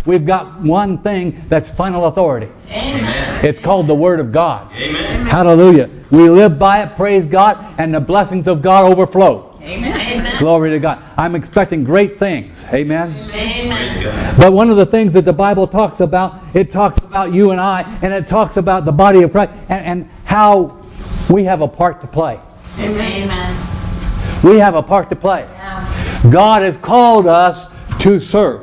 we've got one thing that's final authority. Amen. It's called the Word of God. Amen. Hallelujah. We live by it, praise God, and the blessings of God overflow. Amen. Glory to God. I'm expecting great things. Amen. Amen. But one of the things that the Bible talks about, it talks about you and I, and it talks about the body of Christ and how we have a part to play. Amen. We have a part to play. Yeah. God has called us to serve.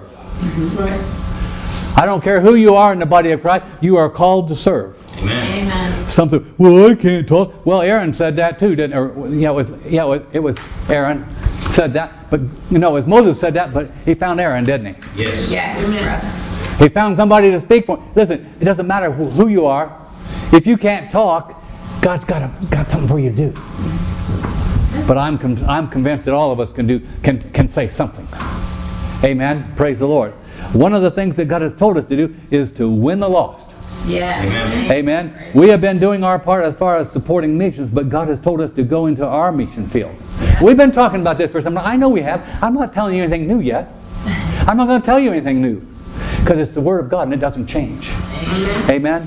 I don't care who you are in the body of Christ, you are called to serve. Amen. Amen. Something, well, I can't talk. Well, Aaron said that too, didn't it? It was Aaron said that. But, it was Moses said that, but he found Aaron, didn't he? Yes. Yeah. He found somebody to speak for him. Listen, it doesn't matter who you are. If you can't talk, God's got something for you to do. But I'm convinced that all of us can say something. Amen. Praise the Lord. One of the things that God has told us to do is to win the lost. Yes. Amen. Amen. We have been doing our part as far as supporting missions, but God has told us to go into our mission field. We've been talking about this for some time. I know we have. I'm not telling you anything new yet. I'm not going to tell you anything new. Because it's the Word of God and it doesn't change. Amen.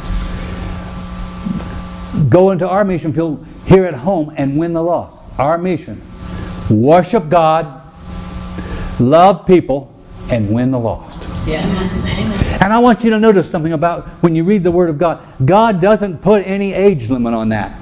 Go into our mission field here at home and win the lost. Our mission. Worship God, love people, and win the lost. Yes. And I want you to notice something about when you read the Word of God. God doesn't put any age limit on that.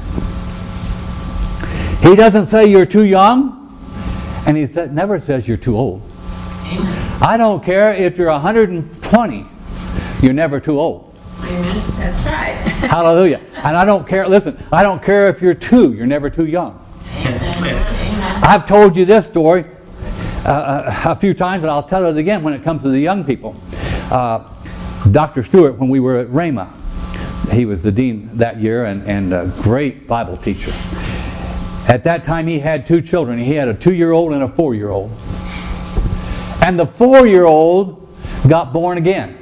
He doesn't say you're too young, and He never says you're too old. I don't care if you're 120, you're never too old. Amen. That's right. Hallelujah. And I don't care if you're 2, you're never too young. Amen. I've told you this story a few times, and I'll tell it again when it comes to the young people. Dr. Stewart, when we were at Rhema, he was the dean that year and a great Bible teacher. At that time he had 2 children. He had a 2-year-old and a 4-year-old. And the 4-year-old got born again.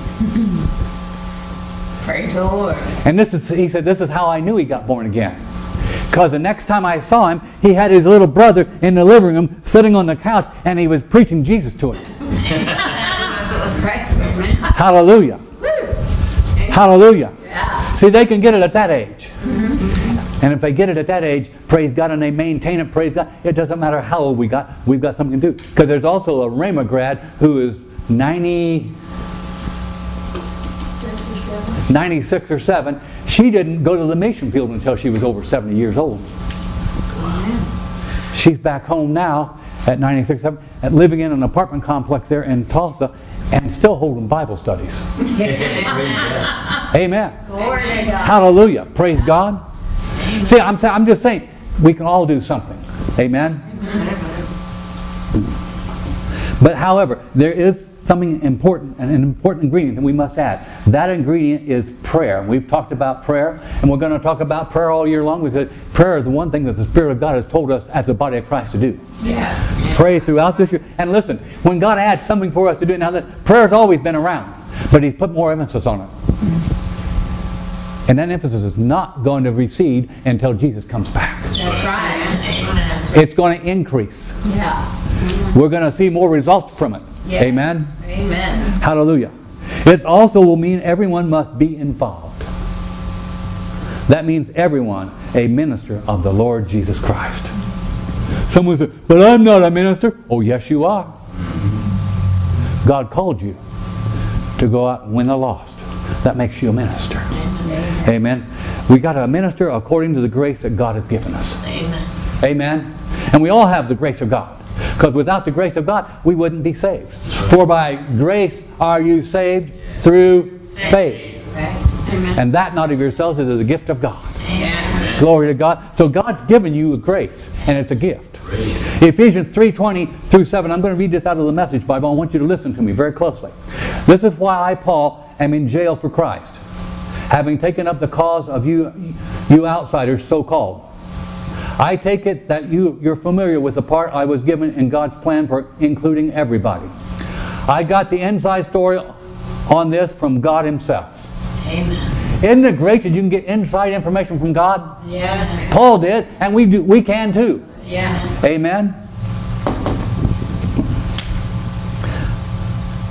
Praise the Lord. And he said, this is how I knew he got born again. Because the next time I saw him, he had his little brother in the living room sitting on the couch and he was preaching Jesus to him. Hallelujah. Hallelujah. Yeah. See, they can get it at that age. And if they get it at that age, praise God, and they maintain it, praise God, it doesn't matter how old we've got something to do. Because there's also a Rhema grad who is 96 or 7. She didn't go to the mission field until she was over 70 years old. She's back home now at 96, 7, and living in an apartment complex there in Tulsa and still holding Bible studies. Amen. Glory to God. Hallelujah. Praise God. See, I'm just saying, we can all do something. Amen. But however, there is something important, an important ingredient that we must add. That ingredient is prayer. We've talked about prayer, and we're going to talk about prayer all year long because prayer is the one thing that the Spirit of God has told us as a body of Christ to do. Yes. Pray throughout this year. And listen, when God adds something for us to do, now that prayer's always been around, but He's put more emphasis on it. And that emphasis is not going to recede until Jesus comes back. That's right. It's going to increase. Yeah. We're going to see more results from it. Yes. Amen? Amen. Hallelujah. It also will mean everyone must be involved. That means everyone a minister of the Lord Jesus Christ. Someone says, but I'm not a minister. Oh, yes, you are. God called you to go out and win the lost. That makes you a minister. Amen. Amen. We got to minister according to the grace that God has given us. Amen. Amen. And we all have the grace of God. Because without the grace of God, we wouldn't be saved. For by grace are you saved through faith. Amen. And that not of yourselves, it is a gift of God. Amen. Glory to God. So God's given you a grace, and it's a gift. Ephesians 3:20 through 7. I'm going to read this out of the Message Bible. I want you to listen to me very closely. This is why I, Paul, am in jail for Christ, having taken up the cause of you outsiders, so-called. I take it that you're familiar with the part I was given in God's plan for including everybody. I got the inside story on this from God Himself. Amen. Isn't it great that you can get inside information from God? Yes. Paul did, and we can too. Yes. Amen.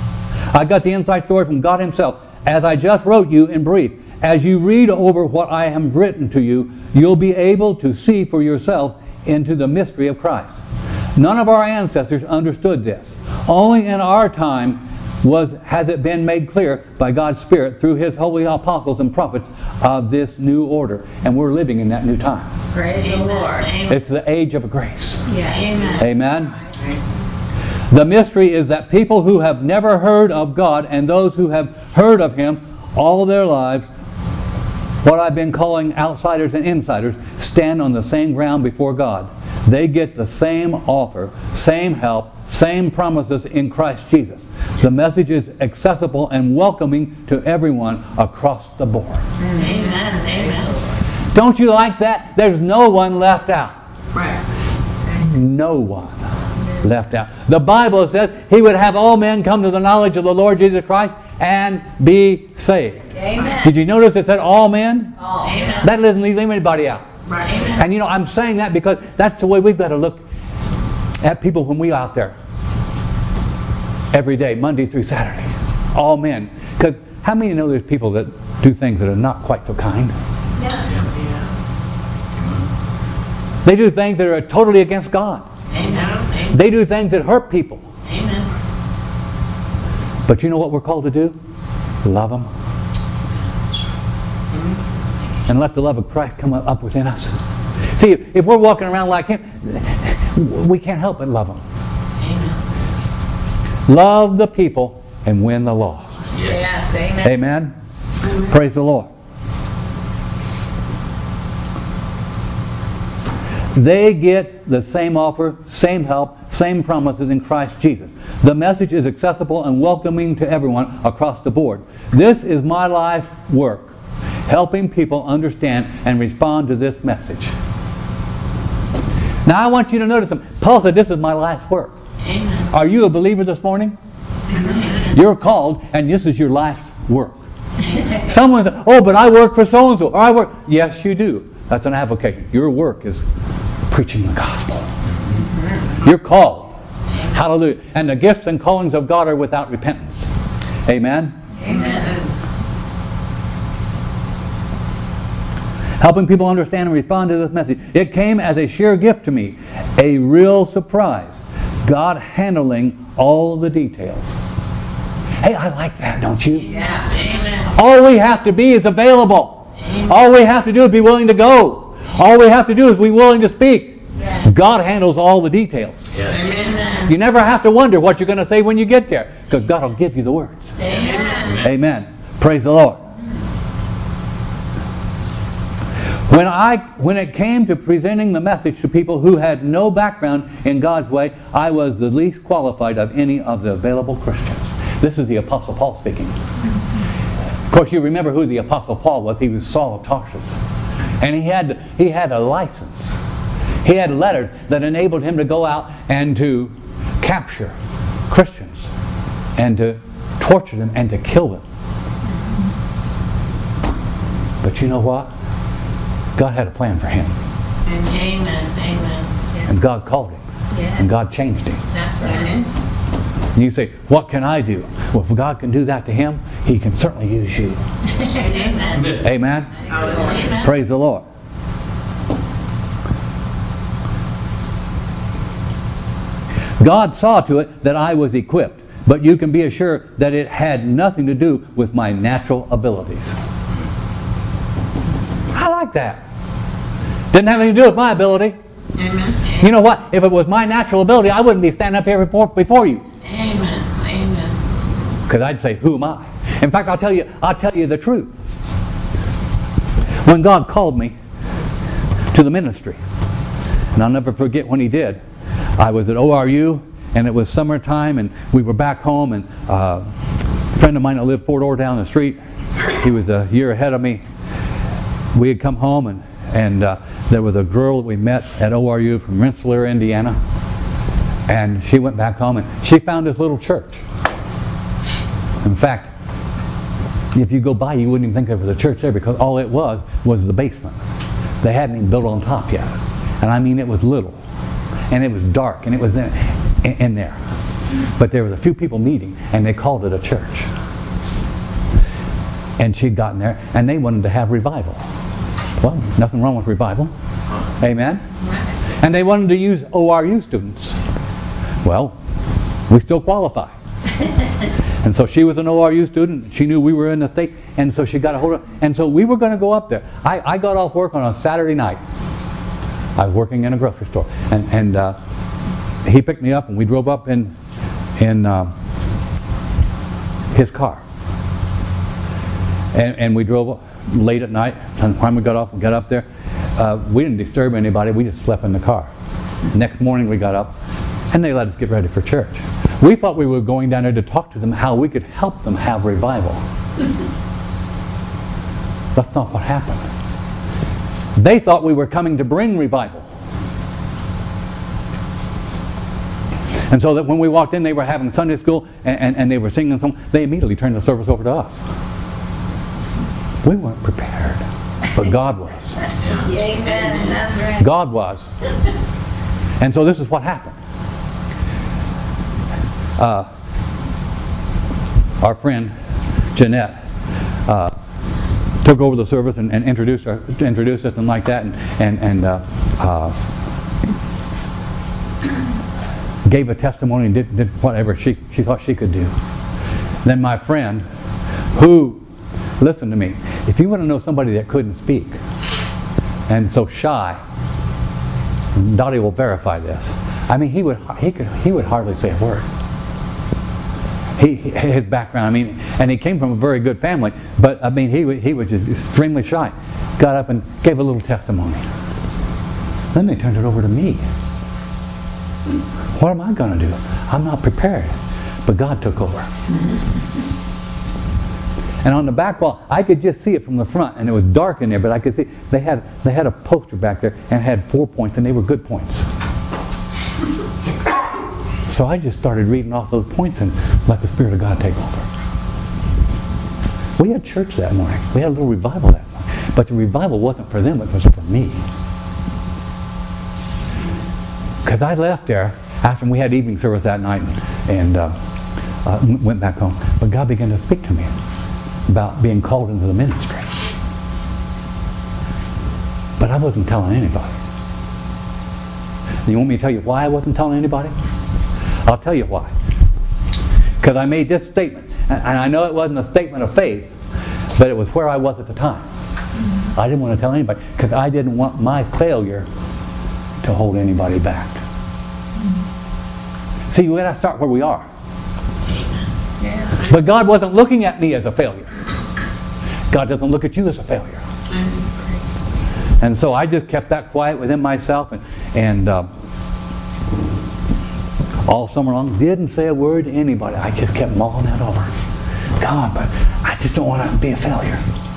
I got the inside story from God Himself. As I just wrote you in brief, as you read over what I have written to you, you'll be able to see for yourself into the mystery of Christ. None of our ancestors understood this. Only in our time has it been made clear by God's Spirit through His holy apostles and prophets of this new order. And we're living in that new time. Praise the Lord. It's the age of grace. Yes. Amen. The mystery is that people who have never heard of God and those who have heard of Him all their lives, what I've been calling outsiders and insiders, stand on the same ground before God. They get the same offer, same help, same promises in Christ Jesus. The message is accessible and welcoming to everyone across the board. Amen. Amen. Don't you like that? There's no one left out. Right. No one left out. The Bible says He would have all men come to the knowledge of the Lord Jesus Christ and be saved. Amen. Did you notice it said all men? All. Amen. That doesn't leave anybody out. Right. Amen. And I'm saying that because that's the way we've got to look at people when we out there. Every day, Monday through Saturday. All men. Because how many know there's people that do things that are not quite so kind? Yeah. They do things that are totally against God. Amen. They do things that hurt people. Amen. But you know what we're called to do? Love them. And let the love of Christ come up within us. See, if we're walking around like Him, we can't help but love them. Amen. Love the people and win the lost. Yes. Amen. Amen? Praise the Lord. They get the same offer, same help, same promises in Christ Jesus. The message is accessible and welcoming to everyone across the board. This is my life work, helping people understand and respond to this message. Now I want you to notice something. Paul said, this is my life's work. Amen. Are you a believer this morning? Amen. You're called, and this is your life's work. Someone says, oh, but I work for so-and-so. Or I work. Yes, you do. That's an avocation. Your work is preaching the gospel. You're called. Hallelujah. And the gifts and callings of God are without repentance. Amen? Amen. Helping people understand and respond to this message. It came as a sheer gift to me. A real surprise. God handling all the details. Hey, I like that, don't you? Yeah. Amen. All we have to be is available. Amen. All we have to do is be willing to go. All we have to do is be willing to speak. Yeah. God handles all the details. Yes. Amen. You never have to wonder what you're going to say when you get there, because God will give you the words. Amen. Amen. Praise the Lord. When it came to presenting the message to people who had no background in God's way, I was the least qualified of any of the available Christians. This is the Apostle Paul speaking. Of course, you remember who the Apostle Paul was. He was Saul of Tarsus. And he had a license. He had letters that enabled him to go out and to capture Christians and to torture them and to kill them. But you know what? God had a plan for him. Amen. Amen. And God called him. Yeah. And God changed him. That's right. And you say, what can I do? Well, if God can do that to him, He can certainly use you. Amen. Amen? Amen. Praise the Lord. God saw to it that I was equipped, but you can be assured that it had nothing to do with my natural abilities. I like that. Didn't have anything to do with my ability. Amen. You know what? If it was my natural ability, I wouldn't be standing up here before you. Amen. Amen. Because I'd say, who am I? In fact, I'll tell you the truth. When God called me to the ministry, and I'll never forget when He did, I was at ORU, and it was summertime, and we were back home, and a friend of mine that lived 4 doors down the street, he was a year ahead of me. We had come home, and there was a girl that we met at ORU from Rensselaer, Indiana, and she went back home, and she found this little church. In fact, if you go by, you wouldn't even think there was a church there, because all it was the basement. They hadn't even built on top yet. And I mean, it was little. And it was dark, and it was in there. But there was a few people meeting, and they called it a church. And she'd gotten there, and they wanted to have revival. Well, nothing wrong with revival. Amen? And they wanted to use ORU students. Well, we still qualify. And so she was an ORU student. She knew we were in the state, and so she got a hold of it. And so we were going to go up there. I got off work on a Saturday night. I was working in a grocery store, and he picked me up, and we drove up in his car. And we drove late at night. And when we got off and got up there, we didn't disturb anybody. We just slept in the car. Next morning we got up, and they let us get ready for church. We thought we were going down there to talk to them how we could help them have revival. That's not what happened. They thought we were coming to bring revival. And so that when we walked in, they were having Sunday school and they were singing songs. They immediately turned the service over to us. We weren't prepared, but God was. Amen. That's right. God was. And so this is what happened. Our friend Jeanette took over the service and introduced us and like that, and gave a testimony and did whatever she thought she could do. Then my friend, who, listen to me, if you want to know somebody that couldn't speak and so shy, Dottie will verify this. I mean, he would hardly say a word. His background, I mean, and he came from a very good family, but I mean, he was just extremely shy. Got up and gave a little testimony. Then they turned it over to me. What am I going to do? I'm not prepared. But God took over. And on the back wall, I could just see it from the front, and it was dark in there, but I could see they had a poster back there and had 4 points, and they were good points. So I just started reading off those points and let the Spirit of God take over. We had church that morning. We had a little revival that morning. But the revival wasn't for them, it was for me. Because I left there after we had evening service that night and went back home. But God began to speak to me about being called into the ministry. But I wasn't telling anybody. You want me to tell you why I wasn't telling anybody? I'll tell you why. Because I made this statement, and I know it wasn't a statement of faith, but it was where I was at the time. I didn't want to tell anybody because I didn't want my failure to hold anybody back. See, we got to start where we are. Yeah. But God wasn't looking at me as a failure. God doesn't look at you as a failure. And so I just kept that quiet within myself and all summer long didn't say a word to anybody. I just kept mulling that over. God, but I just don't want to be a failure.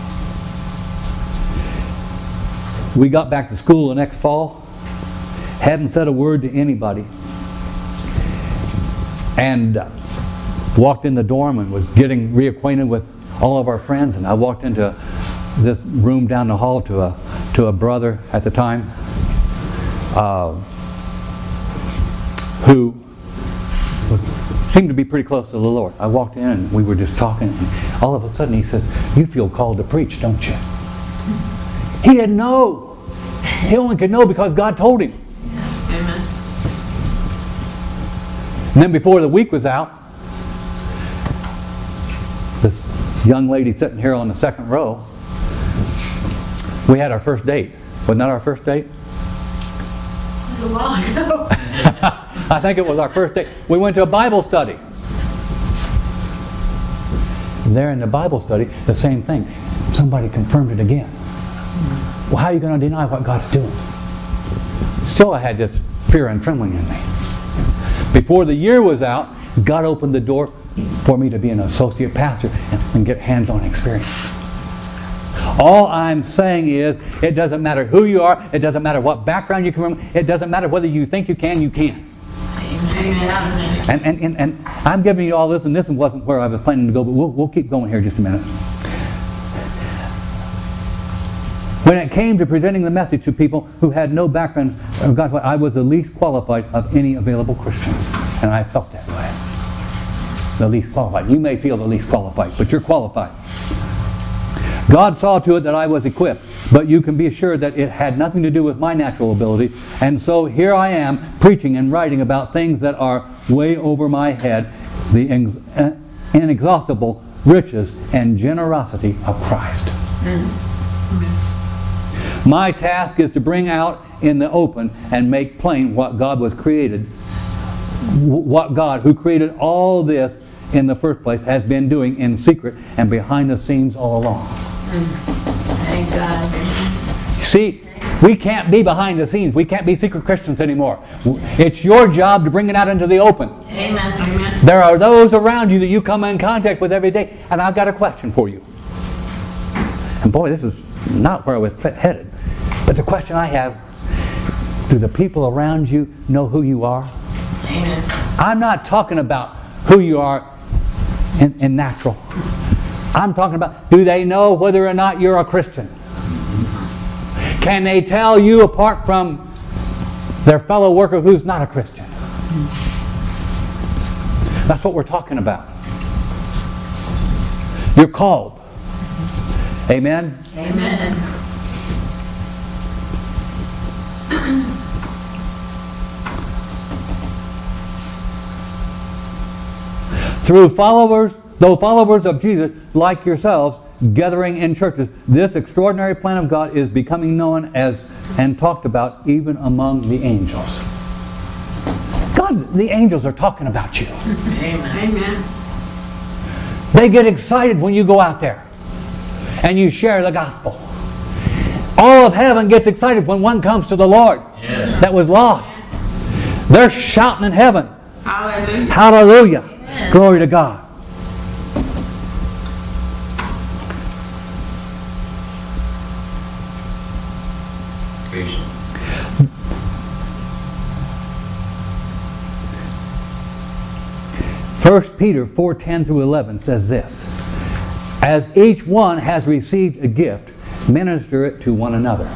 We got back to school the next fall. Hadn't said a word to anybody. And walked in the dorm and was getting reacquainted with all of our friends. And I walked into this room down the hall to a brother at the time who seemed to be pretty close to the Lord. I walked in and we were just talking, and all of a sudden he says, "You feel called to preach, don't you?" He didn't know. He only could know because God told him. Amen. And then before the week was out, this young lady sitting here on the second row, we had our first date. Wasn't that our first date? It was a while ago. I think it was our first date. We went to a Bible study. And there in the Bible study, the same thing. Somebody confirmed it again. Well, how are you going to deny what God's doing? Still, I had this fear and trembling in me. Before the year was out, God opened the door for me to be an associate pastor and get hands-on experience. All I'm saying is, it doesn't matter who you are, it doesn't matter what background you come from, it doesn't matter whether you think you can, you can. Amen. And I'm giving you all this, and this wasn't where I was planning to go, but we'll keep going here just a minute. When it came to presenting the message to people who had no background of God, I was the least qualified of any available Christians. And I felt that way. the least qualified. You may feel the least qualified, but you're qualified. God saw to it that I was equipped, but you can be assured that it had nothing to do with my natural ability. And so here I am preaching and writing about things that are way over my head, the inexhaustible riches and generosity of Christ. My task is to bring out in the open and make plain what God was created, what God, who created all this in the first place, has been doing in secret and behind the scenes all along. Thank God. See, we can't be behind the scenes. We can't be secret Christians anymore. It's your job to bring it out into the open. Amen. Amen. There are those around you that you come in contact with every day, and I've got a question for you. And boy, this is not where I was headed. But the question I have, do the people around you know who you are? Amen. I'm not talking about who you are in natural. I'm talking about, do they know whether or not you're a Christian? Can they tell you apart from their fellow worker who's not a Christian? That's what we're talking about. You're called. Amen? Amen. Though followers of Jesus, like yourselves, gathering in churches, this extraordinary plan of God is becoming known as and talked about even among the angels. The angels are talking about you. Amen. Amen. They get excited when you go out there and you share the gospel. All of heaven gets excited when one comes to the Lord that was lost. They're shouting in heaven. Hallelujah. Hallelujah. Amen. Glory to God. First Peter 4:10 through 11 says this: as each one has received a gift, minister it to one another.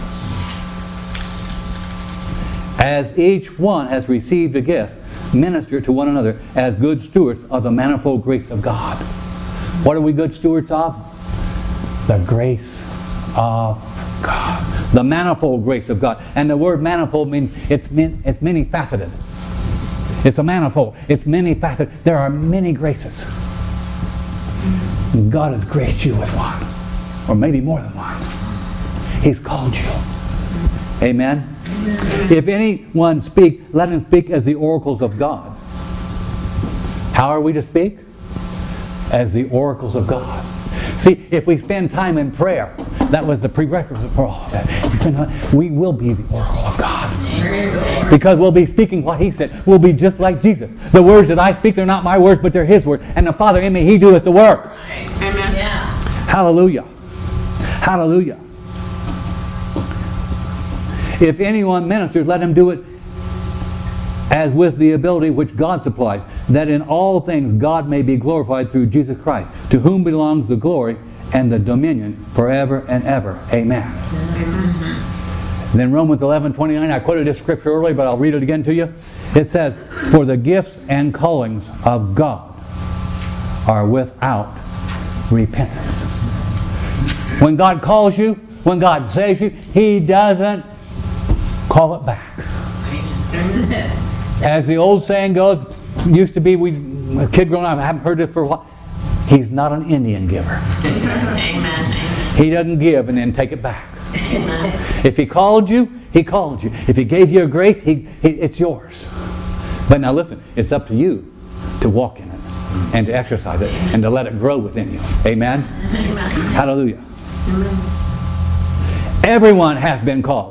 As each one has received a gift, minister to one another as good stewards of the manifold grace of God. What are we good stewards of? The grace of God. The manifold grace of God. And the word manifold means it's many faceted. It's a manifold. It's many faceted. There are many graces. And God has graced you with one. Or maybe more than one. He's called you. Amen? If anyone speak, let him speak as the oracles of God. How are we to speak? As the oracles of God. See, if we spend time in prayer, that was the prerequisite for all of that. If we spend time, we will be the oracle of God. Because we'll be speaking what He said. We'll be just like Jesus. The words that I speak, they're not my words, but they're His words. And the Father in me, He doeth the work. Amen. Yeah. Hallelujah. Hallelujah. If anyone ministers, let him do it as with the ability which God supplies, that in all things God may be glorified through Jesus Christ, to whom belongs the glory and the dominion forever and ever. Amen. Then Romans 11:29, I quoted this scripture earlier, but I'll read it again to you. It says, for the gifts and callings of God are without repentance. When God calls you, when God saves you, He doesn't call it back. As the old saying goes, used to be, a kid growing up, I haven't heard this for a while, He's not an Indian giver. Amen. He doesn't give and then take it back. Amen. If He called you, He called you. If He gave you a grace, it's yours. But now listen, it's up to you to walk in it and to exercise it and to let it grow within you. Amen? Amen. Hallelujah. Amen. Everyone has been called.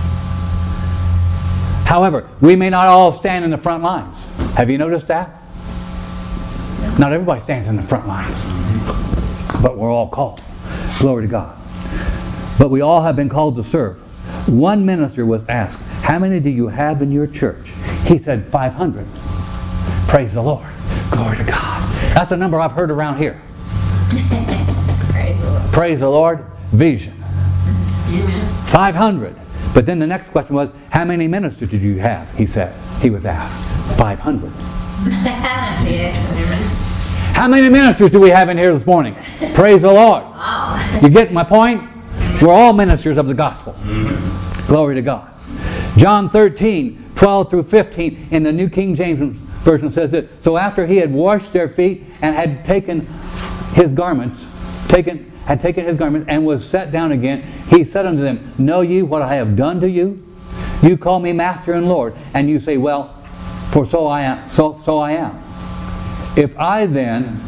However, we may not all stand in the front lines. Have you noticed that? Not everybody stands in the front lines. But we're all called. Glory to God. But we all have been called to serve. One minister was asked, how many do you have in your church? He said 500. Praise the Lord. Glory to God. That's a number I've heard around here. Praise the Lord. Praise the Lord. Vision. Amen. 500. But then the next question was, how many ministers did you have? He said. He was asked. 500. Yeah. Amen. How many ministers do we have in here this morning? Praise the Lord. Wow. You get my point? We're all ministers of the gospel. Glory to God. John 13:12 through 15 in the New King James Version says it. So after he had washed their feet and had taken his garments, and was set down again, he said unto them, Know ye what I have done to you? You call me Master and Lord, and you say, Well, for so I am. So I am. If I then,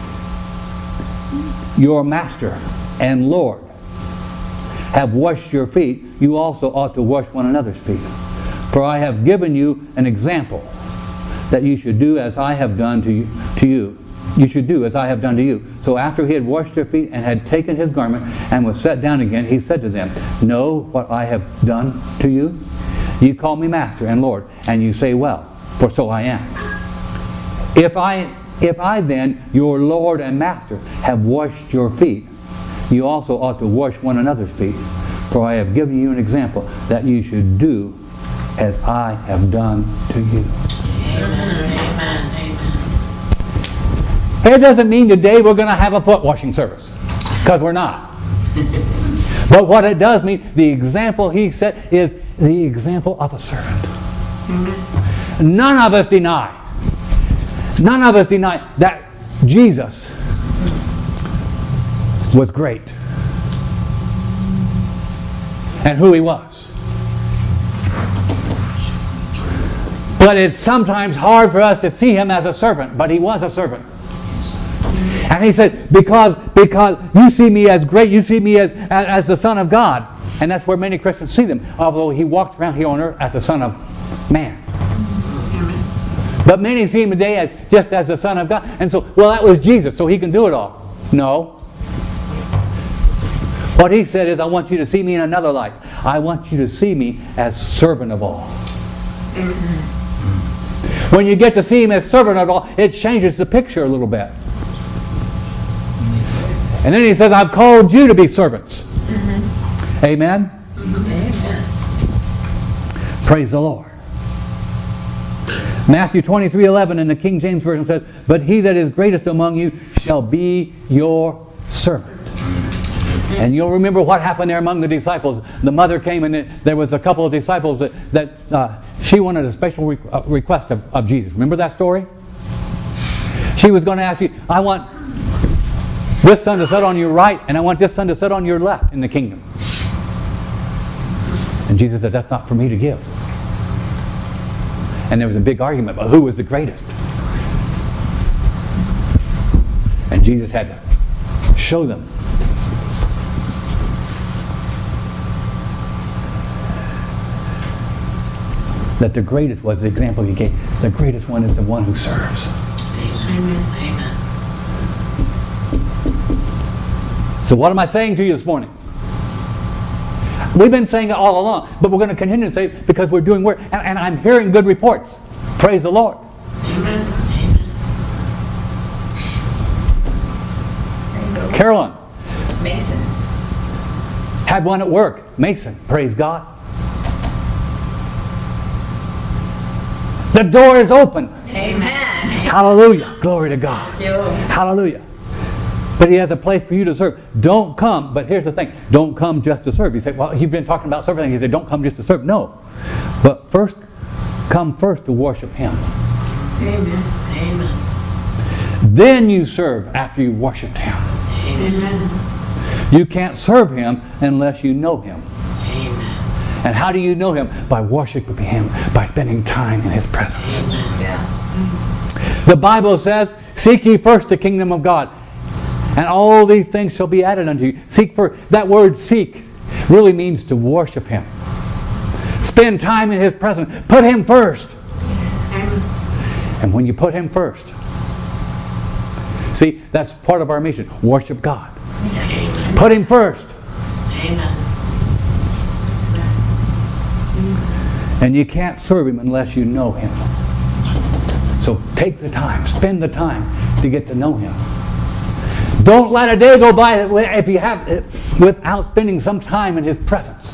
your Master and Lord, have washed your feet, you also ought to wash one another's feet. For I have given you an example, that you should do as I have done to you. You should do as I have done to you. So after he had washed their feet and had taken his garment and was set down again, he said to them, Know what I have done to you? You call me Master and Lord, and you say, Well, for so I am. If I then, your Lord and Master, have washed your feet, you also ought to wash one another's feet. For I have given you an example, that you should do as I have done to you. Amen. Amen. It doesn't mean today we're going to have a foot washing service, because we're not. But what it does mean, the example he set is the example of a servant. None of us deny that Jesus was great and who he was. But it's sometimes hard for us to see him as a servant, but he was a servant. And he said, because you see me as great, you see me as the Son of God. And that's where many Christians see them, although he walked around here on earth as the Son of Man. But many see him today just as the Son of God. And so, well, that was Jesus, so he can do it all. No. What he said is, I want you to see me in another light. I want you to see me as servant of all. When you get to see him as servant of all, it changes the picture a little bit. And then he says, I've called you to be servants. Amen? Amen. Praise the Lord. Matthew 23:11 in the King James Version says, But he that is greatest among you shall be your servant. And you'll remember what happened there among the disciples. The mother came and there was a couple of disciples that she wanted a special request of Jesus. Remember that story? She was going to ask you, I want this son to sit on your right, and I want this son to sit on your left in the kingdom. And Jesus said, that's not for me to give. And there was a big argument about who was the greatest. And Jesus had to show them. That the greatest was the example he gave. The greatest one is the one who serves. Amen. Amen. So what am I saying to you this morning? We've been saying it all along, but we're going to continue to say it because we're doing work. And I'm hearing good reports. Praise the Lord. Amen. Amen. Carolyn. Mason. Had one at work. Mason. Praise God. The door is open. Amen. Hallelujah. Glory to God. Hallelujah. But he has a place for you to serve. Don't come, but here's the thing. Don't come just to serve. You say, well, you've been talking about serving. He said, don't come just to serve. No. But come first to worship him. Amen. Amen. Then you serve after you've worshipped him. Amen. You can't serve him unless you know him. Amen. And how do you know him? By worshiping him, by spending time in his presence. Amen. Yeah. The Bible says, seek ye first the kingdom of God, and all these things shall be added unto you. Seek first. That word seek really means to worship him. Spend time in his presence. Put him first. And when you put him first, see, that's part of our mission. Worship God. Amen. Put him first. Amen. And you can't serve him unless you know him. So take the time, spend the time to get to know him. Don't let a day go by if you have without spending some time in his presence.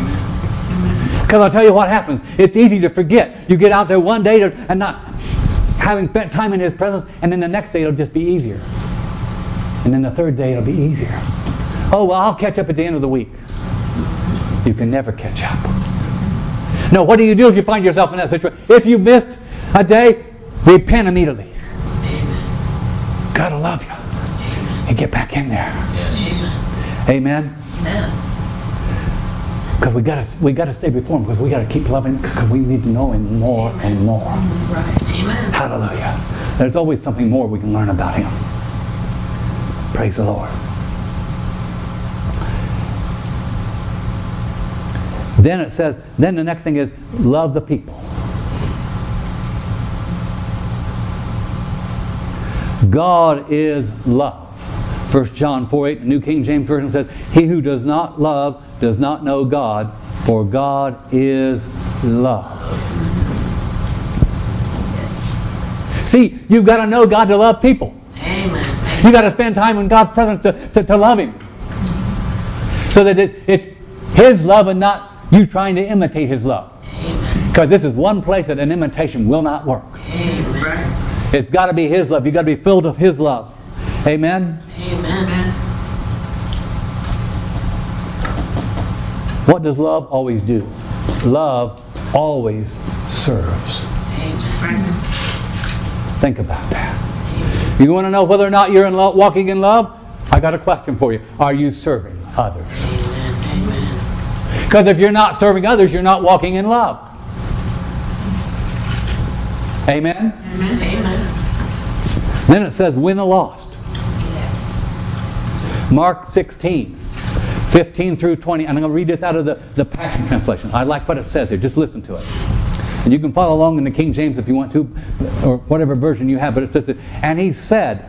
Amen. Because I'll tell you what happens. It's easy to forget. You get out there one day and not having spent time in His presence, and then the next day it'll just be easier. And then the third day it'll be easier. Oh, well, I'll catch up at the end of the week. You can never catch up. No, what do you do if you find yourself in that situation? If you missed a day, repent immediately. Amen. God will love you. And get back in there. Yes. Amen. Amen. Because we got to stay before Him, because we got to keep loving Him, because we need to know Him more and more. Right. Amen. Hallelujah. There's always something more we can learn about Him. Praise the Lord. Then it says, then the next thing is love the people. God is love. 1 John 4:8, the New King James Version says, he who does not love does not know God, for God is love. See, you've got to know God to love people. Amen. You've got to spend time in God's presence to love Him. So that it's His love and not you trying to imitate His love. Because this is one place that an imitation will not work. Amen. It's got to be His love. You've got to be filled with His love. Amen? Amen. What does love always do? Love always serves. Amen. Think about that. You want to know whether or not you're walking in love? I got a question for you. Are you serving others? Amen. Because if you're not serving others, you're not walking in love. Amen? Amen. Then it says, win the lost. Mark 16:15 through 20. And I'm going to read this out of the Passion Translation. I like what it says here. Just listen to it. And you can follow along in the King James if you want to, or whatever version you have. But it says that, and He said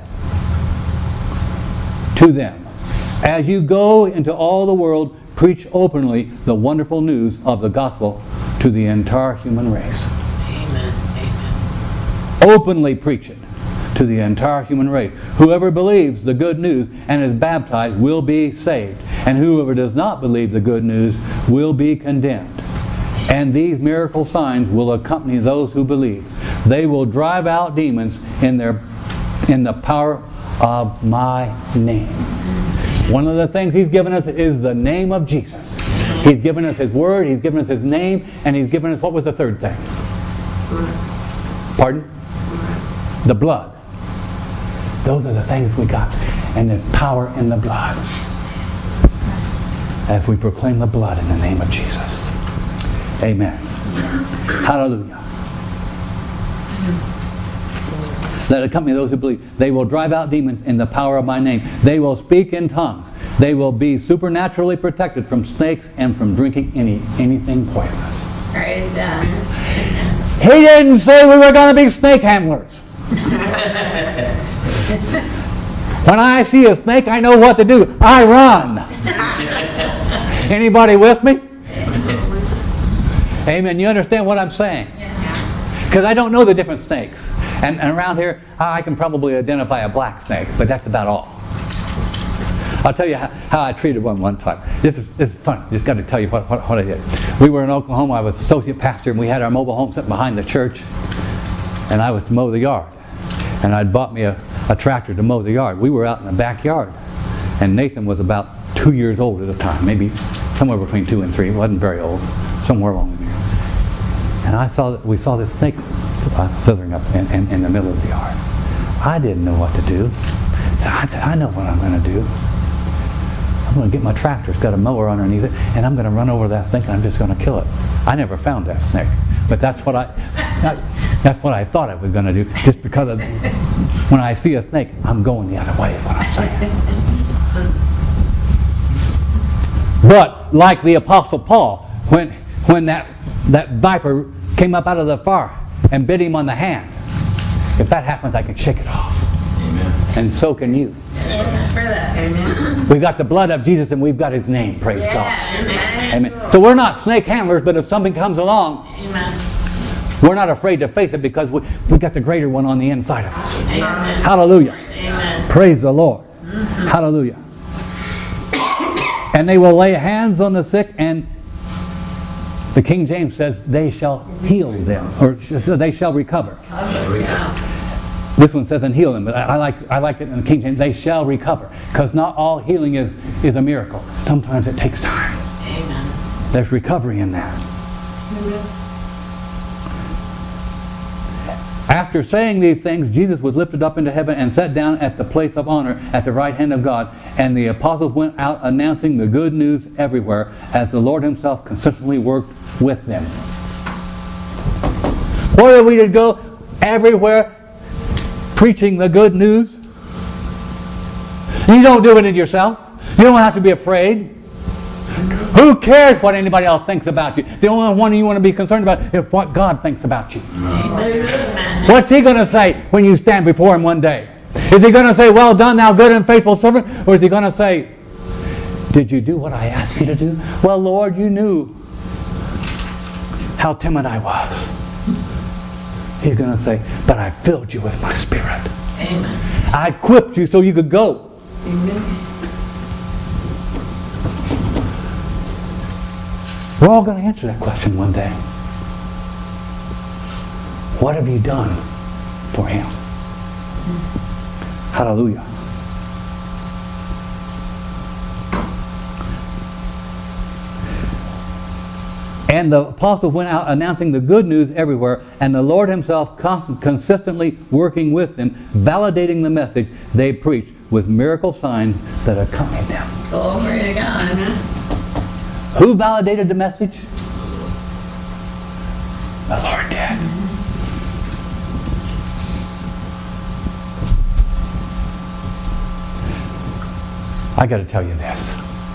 to them, as you go into all the world, preach openly the wonderful news of the gospel to the entire human race. Amen. Openly preach it to the entire human race. Whoever believes the good news and is baptized will be saved. And whoever does not believe the good news will be condemned. And these miracle signs will accompany those who believe. They will drive out demons in the power of my name. One of the things He's given us is the name of Jesus. He's given us His word, He's given us His name, and He's given us, what was the third thing? Pardon? The blood. Those are the things we got. And there's power in the blood. As we proclaim the blood in the name of Jesus. Amen. Hallelujah. That accompany those who believe. They will drive out demons in the power of my name. They will speak in tongues. They will be supernaturally protected from snakes and from drinking anything poisonous. Praise God. He didn't say we were going to be snake handlers. When I see a snake, I know what to do. I run. Anybody with me? Amen. You understand what I'm saying? Because I don't know the different snakes. And around here, I can probably identify a black snake, but that's about all. I'll tell you how I treated one time. This is fun. Just got to tell you what I did. We were in Oklahoma. I was associate pastor, and we had our mobile home sitting behind the church. And I was to mow the yard. And I'd bought me a tractor to mow the yard. We were out in the backyard. And Nathan was about 2 years old at the time, maybe somewhere between 2 and 3. He wasn't very old, somewhere along there. And we saw this snake slithering up in the middle of the yard. I didn't know what to do. So I said, I know what I'm going to do. I'm going to get my tractor. It's got a mower underneath it, and I'm going to run over that snake, and I'm just going to kill it. I never found that snake, but that's what I thought I was going to do. Just because when I see a snake, I'm going the other way. Is what I'm saying. But like the Apostle Paul, when that viper came up out of the fire and bit him on the hand, if that happens, I can shake it off. Amen. And so can you. Amen. We've got the blood of Jesus and we've got His name. Praise God. Amen. Amen. So we're not snake handlers, but if something comes along, Amen. we're not afraid to face it because we got the greater one on the inside of us. Amen. Hallelujah. Amen. Praise the Lord. Hallelujah. And they will lay hands on the sick and The King James says, they shall heal them, or they shall recover. This one says, and heal them, but I like it in the King James, they shall recover. Because not all healing is a miracle. Sometimes it takes time. Amen. There's recovery in that. Amen. After saying these things, Jesus was lifted up into heaven and sat down at the place of honor at the right hand of God. And the apostles went out announcing the good news everywhere, as the Lord himself consistently worked with them. Where are we to go? Everywhere, preaching the good news. You don't do it in yourself. You don't have to be afraid. Who cares what anybody else thinks about you? The only one you want to be concerned about is what God thinks about you. Amen. What's he going to say when you stand before him one day? Is he going to say, well done, thou good and faithful servant? Or is he going to say, did you do what I asked you to do? Well, Lord, you knew how timid I was. He's going to say, but I filled you with my Spirit. Amen. I equipped you so you could go. Amen. We're all going to answer that question one day. What have you done for him? Hallelujah. And the apostles went out announcing the good news everywhere, and the Lord himself consistently working with them, validating the message they preached with miracle signs that accompanied them. Glory to God. Who validated the message? The Lord did. I got to tell you this.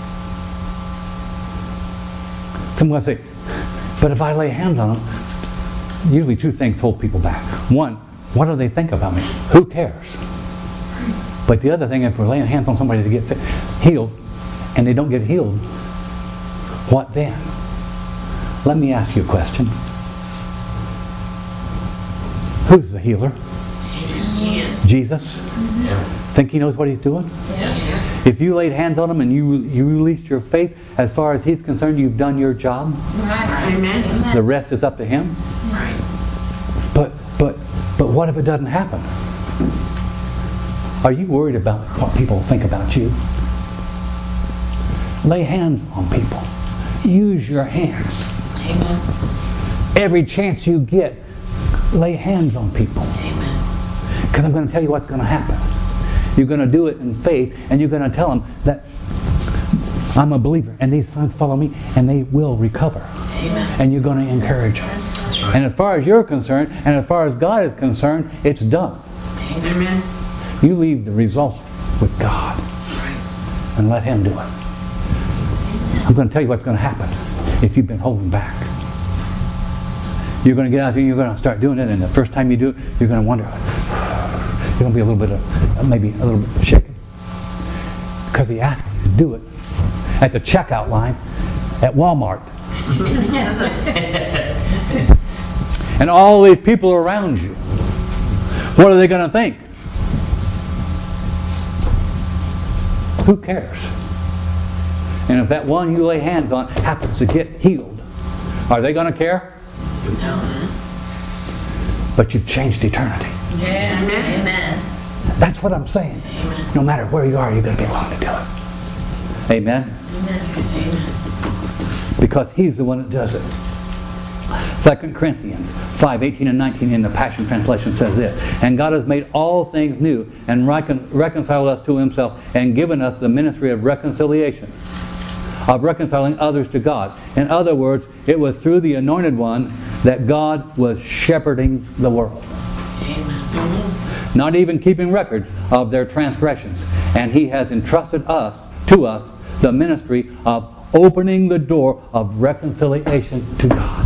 Someone say, but if I lay hands on them, usually two things hold people back. One, what do they think about me? Who cares? But the other thing, if we're laying hands on somebody to get healed, and they don't get healed, what then? Let me ask you a question. Who's the healer? Yes. Jesus? Yeah. Think he knows what he's doing? Yes. If you laid hands on him and you released your faith, as far as he's concerned, you've done your job. Right. Amen. The rest is up to him. Right. But what if it doesn't happen? Are you worried about what people think about you? Lay hands on people. Use your hands. Amen. Every chance you get, lay hands on people. Amen. Because I'm going to tell you what's going to happen. You're going to do it in faith, and you're going to tell them that I'm a believer, and these signs follow me, and they will recover. Amen. And you're going to encourage them. That's right. And as far as you're concerned, and as far as God is concerned, it's done. Amen. You leave the results with God Right. and let him do it. I'm going to tell you what's going to happen if you've been holding back. You're going to get out there and you're going to start doing it, and the first time you do it, you're going to wonder. You're going to be a little bit of, maybe a little bit shaken. Because he asked you to do it at the checkout line at Walmart. And all these people around you. What are they going to think? Who cares? And if that one you lay hands on happens to get healed, are they going to care? No. But you've changed eternity. Yes. Amen. That's what I'm saying. Amen. No matter where you are, you're going to be willing to do it. Amen? Amen. Amen. Because he's the one that does it. 2 Corinthians 5:18 and 19 in the Passion Translation says this, and God has made all things new and reconciled us to himself and given us the ministry of reconciliation, of reconciling others to God. In other words, it was through the Anointed One that God was shepherding the world. Amen. Not even keeping records of their transgressions. And he has entrusted to us the ministry of opening the door of reconciliation to God.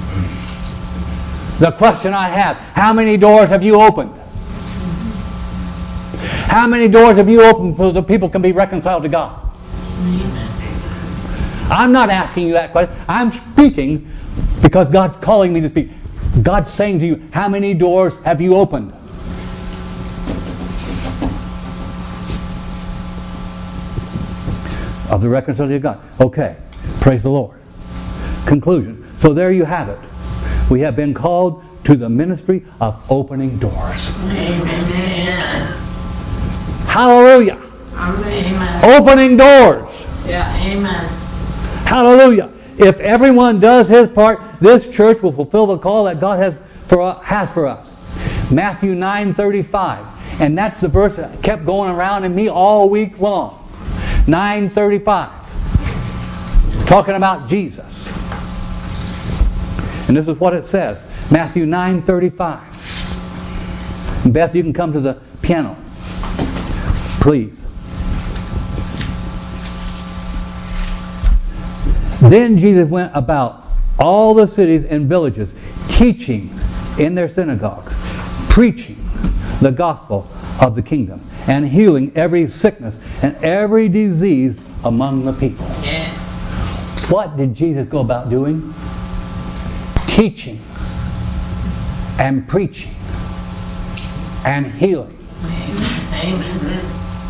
The question I have, how many doors have you opened? How many doors have you opened so that people can be reconciled to God? Amen. I'm not asking you that question. I'm speaking because God's calling me to speak. God's saying to you, how many doors have you opened? Of the reconciliation of God. Okay. Praise the Lord. Conclusion. So there you have it. We have been called to the ministry of opening doors. Amen. Hallelujah. Amen. Opening doors. Yeah, amen. Hallelujah. If everyone does his part, this church will fulfill the call that God has for us. Matthew 9:35. And that's the verse that kept going around in me all week long. 9:35. Talking about Jesus. And this is what it says. Matthew 9:35. Beth, you can come to the piano. Please. Then Jesus went about all the cities and villages, teaching in their synagogues, preaching the gospel of the kingdom, and healing every sickness and every disease among the people. Yeah. What did Jesus go about doing? Teaching and preaching and healing. Amen.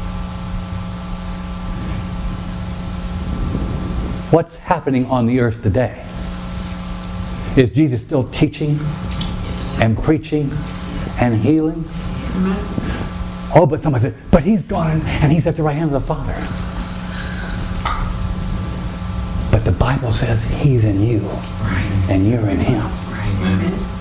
What's happening on the earth today? Is Jesus still teaching and preaching and healing? Oh, but somebody said, but he's gone and he's at the right hand of the Father. But the Bible says he's in you and you're in him. Right.